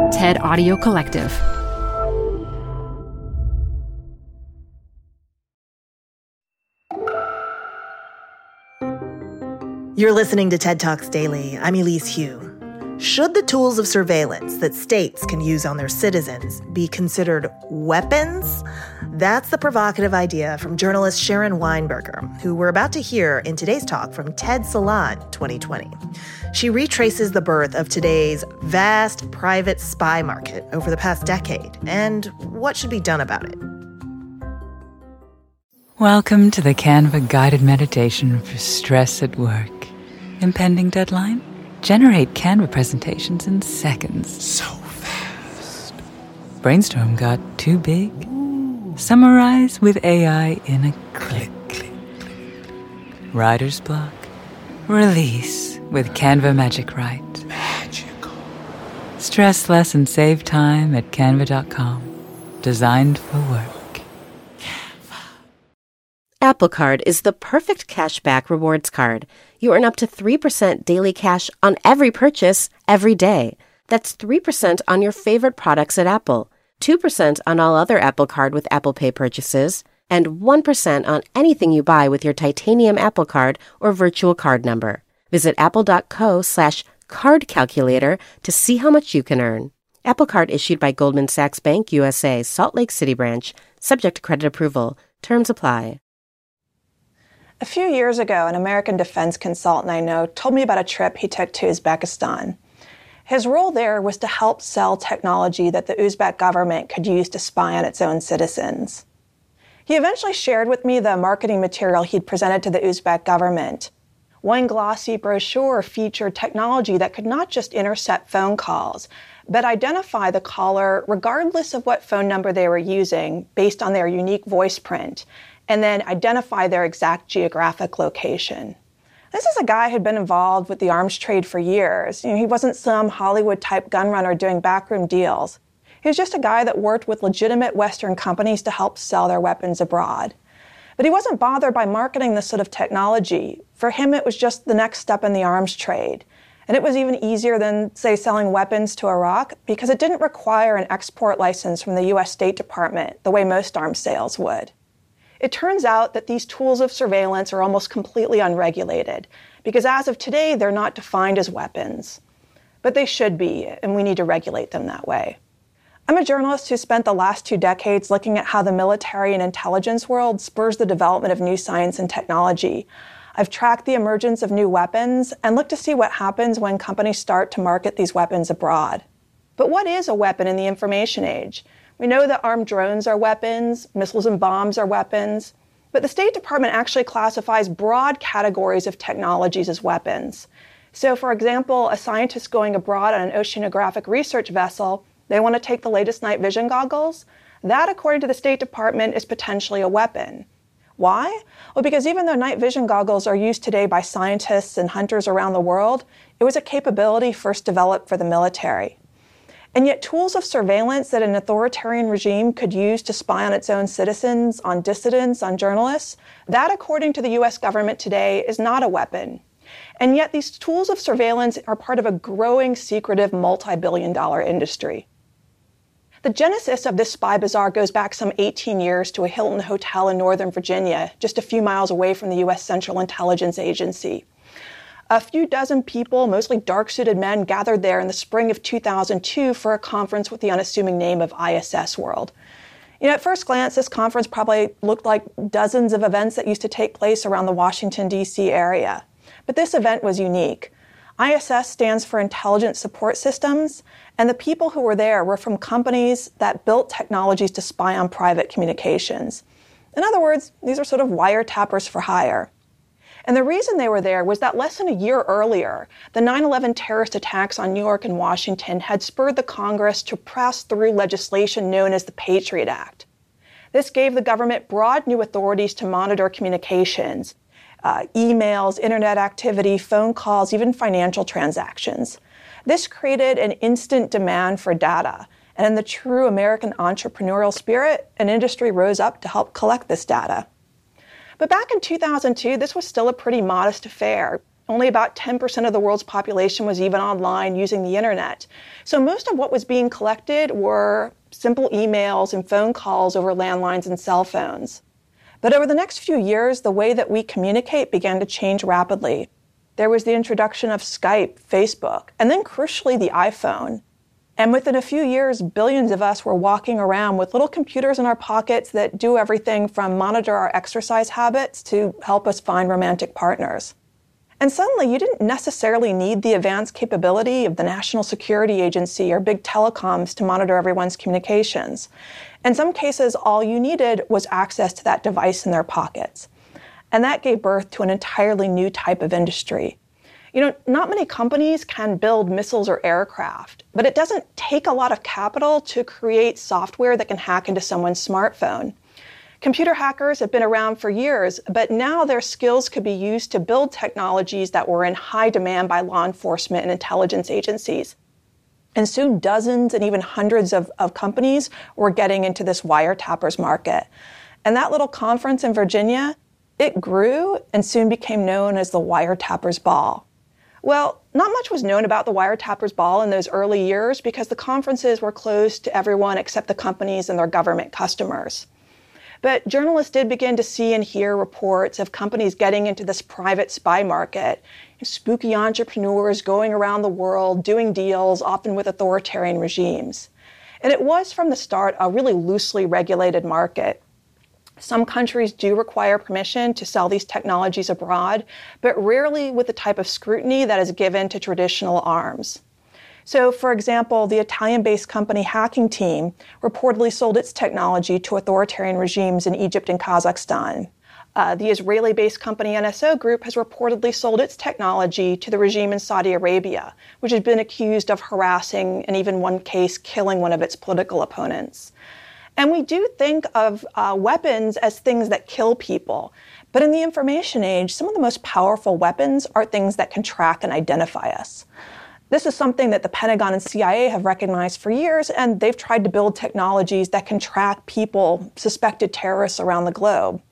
TED Audio Collective. You're listening to TED Talks Daily. I'm Elise Hu. Should the tools of surveillance that states can use on their citizens be considered weapons? That's the provocative idea from journalist Sharon Weinberger, who we're about to hear in today's talk from TED Salon 2020. She retraces the birth of today's vast private spy market over the past decade and what should be done about it. Welcome to the Canva guided meditation for stress at work. Impending deadline? Generate Canva presentations in seconds. So fast. Brainstorm got too big? Ooh. Summarize with AI in a click. Writer's block? Release with Canva Magic Write. Magical. Stress less and save time at canva.com. Designed for work. Apple Card is the perfect cashback rewards card. You earn up to 3% daily cash on every purchase, every day. That's 3% on your favorite products at Apple, 2% on all other Apple Card with Apple Pay purchases, and 1% on anything you buy with your titanium Apple Card or virtual card number. Visit apple.co/card calculator to see how much you can earn. Apple Card issued by Goldman Sachs Bank USA, Salt Lake City branch, subject to credit approval. Terms apply. A few years ago, an American defense consultant I know told me about a trip he took to Uzbekistan. His role there was to help sell technology that the Uzbek government could use to spy on its own citizens. He eventually shared with me the marketing material he'd presented to the Uzbek government. One glossy brochure featured technology that could not just intercept phone calls, but identify the caller regardless of what phone number they were using based on their unique voice print, and then identify their exact geographic location. This is a guy who'd been involved with the arms trade for years. He wasn't some Hollywood-type gunrunner doing backroom deals. He was just a guy that worked with legitimate Western companies to help sell their weapons abroad. But he wasn't bothered by marketing this sort of technology. For him, it was just the next step in the arms trade. And it was even easier than, say, selling weapons to Iraq because it didn't require an export license from the U.S. State Department the way most arms sales would. It turns out that these tools of surveillance are almost completely unregulated because as of today, they're not defined as weapons. But they should be, and we need to regulate them that way. I'm a journalist who spent the last 2 decades looking at how the military and intelligence world spurs the development of new science and technology. I've tracked the emergence of new weapons and looked to see what happens when companies start to market these weapons abroad. But what is a weapon in the information age? We know that armed drones are weapons, missiles and bombs are weapons, but the State Department actually classifies broad categories of technologies as weapons. So, for example, a scientist going abroad on an oceanographic research vessel, they want to take the latest night vision goggles. That, according to the State Department, is potentially a weapon. Why? Well, because even though night vision goggles are used today by scientists and hunters around the world, it was a capability first developed for the military. And yet tools of surveillance that an authoritarian regime could use to spy on its own citizens, on dissidents, on journalists, that, according to the U.S. government today, is not a weapon. And yet these tools of surveillance are part of a growing, secretive, multi-billion-dollar industry. The genesis of this spy bazaar goes back some 18 years to a Hilton hotel in Northern Virginia, just a few miles away from the U.S. Central Intelligence Agency. A few dozen people, mostly dark-suited men, gathered there in the spring of 2002 for a conference with the unassuming name of ISS World. At first glance, this conference probably looked like dozens of events that used to take place around the Washington, D.C. area. But this event was unique. ISS stands for Intelligence Support Systems, and the people who were there were from companies that built technologies to spy on private communications. In other words, these are sort of wiretappers for hire. And the reason they were there was that less than a year earlier, the 9/11 terrorist attacks on New York and Washington had spurred the Congress to press through legislation known as the Patriot Act. This gave the government broad new authorities to monitor communications, emails, internet activity, phone calls, even financial transactions. This created an instant demand for data. And in the true American entrepreneurial spirit, an industry rose up to help collect this data. But back in 2002, this was still a pretty modest affair. Only about 10% of the world's population was even online using the internet. So most of what was being collected were simple emails and phone calls over landlines and cell phones. But over the next few years, the way that we communicate began to change rapidly. There was the introduction of Skype, Facebook, and then crucially the iPhone. And within a few years, billions of us were walking around with little computers in our pockets that do everything from monitor our exercise habits to help us find romantic partners. And suddenly, you didn't necessarily need the advanced capability of the National Security Agency or big telecoms to monitor everyone's communications. In some cases, all you needed was access to that device in their pockets. And that gave birth to an entirely new type of industry. Not many companies can build missiles or aircraft, but it doesn't take a lot of capital to create software that can hack into someone's smartphone. Computer hackers have been around for years, but now their skills could be used to build technologies that were in high demand by law enforcement and intelligence agencies. And soon dozens and even hundreds of companies were getting into this wiretappers market. And that little conference in Virginia, it grew and soon became known as the Wiretappers Ball. Well, not much was known about the Wiretappers Ball in those early years because the conferences were closed to everyone except the companies and their government customers. But journalists did begin to see and hear reports of companies getting into this private spy market, spooky entrepreneurs going around the world doing deals, often with authoritarian regimes. And it was from the start a really loosely regulated market. Some countries do require permission to sell these technologies abroad, but rarely with the type of scrutiny that is given to traditional arms. So, for example, the Italian-based company Hacking Team reportedly sold its technology to authoritarian regimes in Egypt and Kazakhstan. The Israeli-based company NSO Group has reportedly sold its technology to the regime in Saudi Arabia, which has been accused of harassing and even one case killing one of its political opponents. And we do think of weapons as things that kill people. But in the information age, some of the most powerful weapons are things that can track and identify us. This is something that the Pentagon and CIA have recognized for years, and they've tried to build technologies that can track people, suspected terrorists around the globe.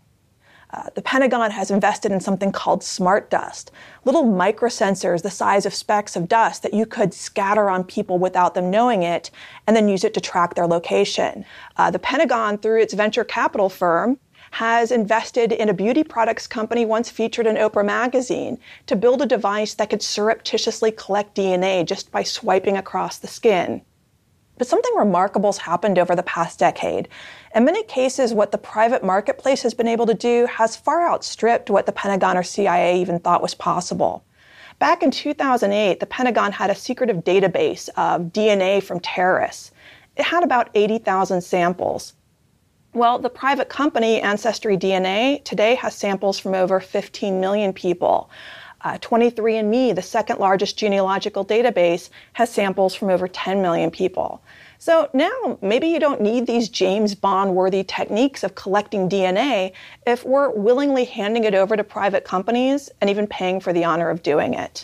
The Pentagon has invested in something called smart dust, little microsensors the size of specks of dust that you could scatter on people without them knowing it, and then use it to track their location. The Pentagon, through its venture capital firm, has invested in a beauty products company once featured in Oprah magazine to build a device that could surreptitiously collect DNA just by swiping across the skin. But something remarkable has happened over the past decade. In many cases, what the private marketplace has been able to do has far outstripped what the Pentagon or CIA even thought was possible. Back in 2008, the Pentagon had a secretive database of DNA from terrorists. It had about 80,000 samples. Well, the private company Ancestry DNA today has samples from over 15 million people. 23andMe, the second largest genealogical database, has samples from over 10 million people. So now maybe you don't need these James Bond-worthy techniques of collecting DNA if we're willingly handing it over to private companies and even paying for the honor of doing it.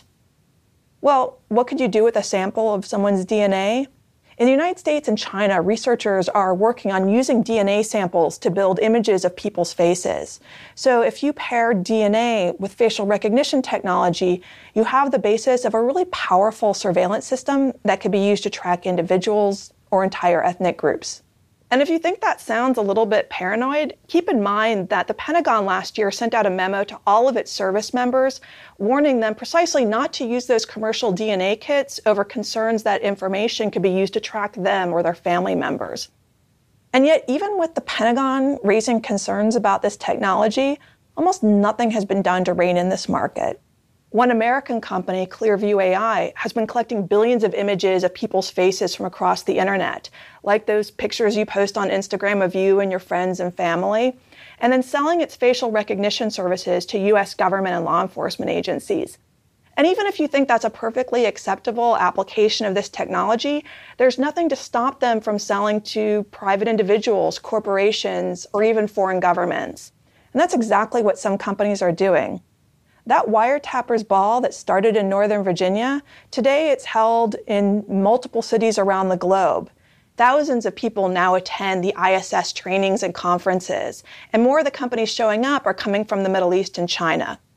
Well, what could you do with a sample of someone's DNA? In the United States and China, researchers are working on using DNA samples to build images of people's faces. So if you pair DNA with facial recognition technology, you have the basis of a really powerful surveillance system that could be used to track individuals or entire ethnic groups. And if you think that sounds a little bit paranoid, keep in mind that the Pentagon last year sent out a memo to all of its service members, warning them precisely not to use those commercial DNA kits over concerns that information could be used to track them or their family members. And yet, even with the Pentagon raising concerns about this technology, almost nothing has been done to rein in this market. One American company, Clearview AI, has been collecting billions of images of people's faces from across the internet, like those pictures you post on Instagram of you and your friends and family, and then selling its facial recognition services to U.S. government and law enforcement agencies. And even if you think that's a perfectly acceptable application of this technology, there's nothing to stop them from selling to private individuals, corporations, or even foreign governments. And that's exactly what some companies are doing. That Wiretappers Ball that started in Northern Virginia, today it's held in multiple cities around the globe. Thousands of people now attend the ISS trainings and conferences, and more of the companies showing up are coming from the Middle East and China.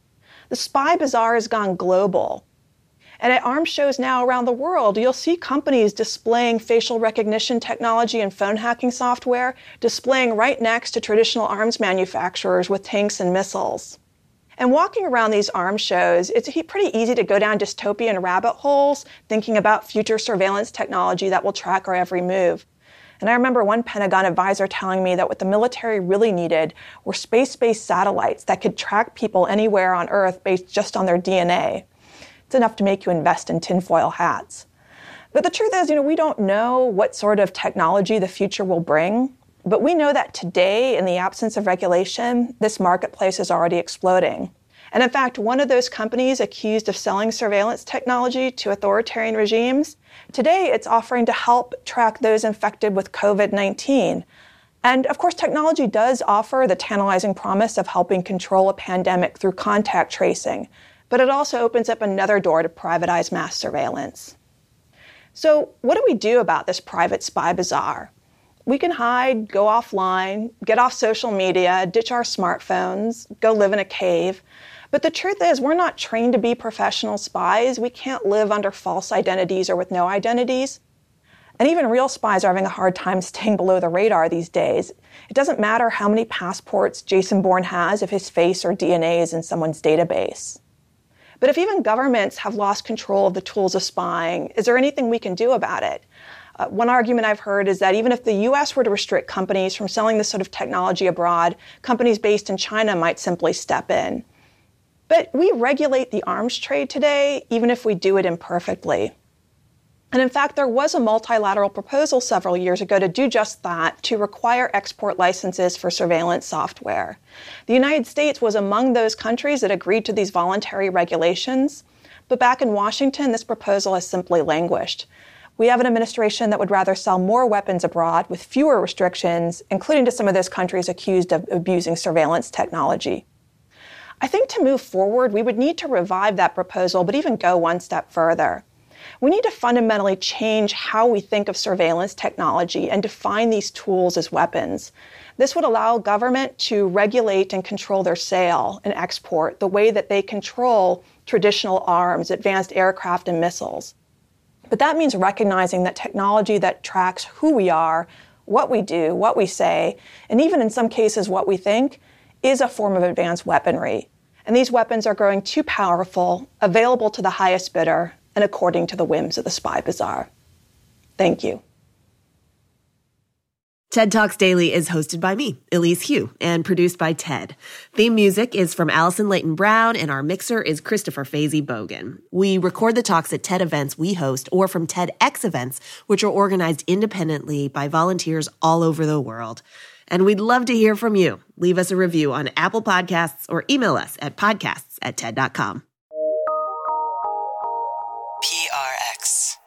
The spy bazaar has gone global. And at arms shows now around the world, you'll see companies displaying facial recognition technology and phone hacking software, displaying right next to traditional arms manufacturers with tanks and missiles. And walking around these arms shows, it's pretty easy to go down dystopian rabbit holes, thinking about future surveillance technology that will track our every move. And I remember one Pentagon advisor telling me that what the military really needed were space-based satellites that could track people anywhere on Earth based just on their DNA. It's enough to make you invest in tinfoil hats. But the truth is, we don't know what sort of technology the future will bring, but we know that today, in the absence of regulation, this marketplace is already exploding. And in fact, one of those companies accused of selling surveillance technology to authoritarian regimes, today it's offering to help track those infected with COVID-19. And of course, technology does offer the tantalizing promise of helping control a pandemic through contact tracing, but it also opens up another door to privatize mass surveillance. So what do we do about this private spy bazaar? We can hide, go offline, get off social media, ditch our smartphones, go live in a cave. But the truth is, we're not trained to be professional spies. We can't live under false identities or with no identities. And even real spies are having a hard time staying below the radar these days. It doesn't matter how many passports Jason Bourne has if his face or DNA is in someone's database. But if even governments have lost control of the tools of spying, is there anything we can do about it? One argument I've heard is that even if the U.S. were to restrict companies from selling this sort of technology abroad, companies based in China might simply step in. But we regulate the arms trade today, even if we do it imperfectly. And in fact, there was a multilateral proposal several years ago to do just that, to require export licenses for surveillance software. The United States was among those countries that agreed to these voluntary regulations. But back in Washington, this proposal has simply languished. We have an administration that would rather sell more weapons abroad with fewer restrictions, including to some of those countries accused of abusing surveillance technology. I think to move forward, we would need to revive that proposal, but even go one step further. We need to fundamentally change how we think of surveillance technology and define these tools as weapons. This would allow government to regulate and control their sale and export the way that they control traditional arms, advanced aircraft and missiles. But that means recognizing that technology that tracks who we are, what we do, what we say, and even in some cases what we think, is a form of advanced weaponry. And these weapons are growing too powerful, available to the highest bidder, and according to the whims of the spy bazaar. Thank you. TED Talks Daily is hosted by me, Elise Hu, and produced by TED. Theme music is from Allison Leighton Brown, and our mixer is Christopher Fazy Bogan. We record the talks at TED events we host or from TEDx events, which are organized independently by volunteers all over the world. And we'd love to hear from you. Leave us a review on Apple Podcasts or email us at podcasts@ted.com. PRX.